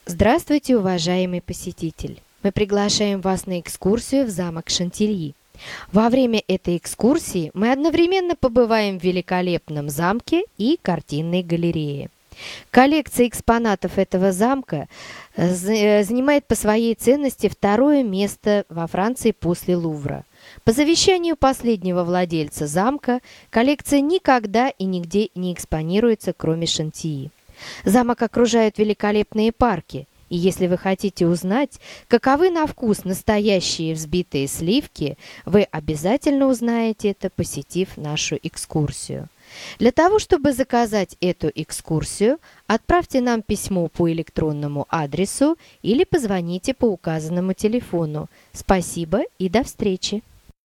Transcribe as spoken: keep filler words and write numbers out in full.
Здравствуйте, уважаемый посетитель! Мы приглашаем вас на экскурсию в замок Шантильи. Во время этой экскурсии мы одновременно побываем в великолепном замке и картинной галерее. Коллекция экспонатов этого замка занимает по своей ценности второе место во Франции после Лувра. По завещанию последнего владельца замка коллекция никогда и нигде не экспонируется, кроме Шантильи. Замок окружают великолепные парки, и если вы хотите узнать, каковы на вкус настоящие взбитые сливки, вы обязательно узнаете это, посетив нашу экскурсию. Для того, чтобы заказать эту экскурсию, отправьте нам письмо по электронному адресу или позвоните по указанному телефону. Спасибо и до встречи!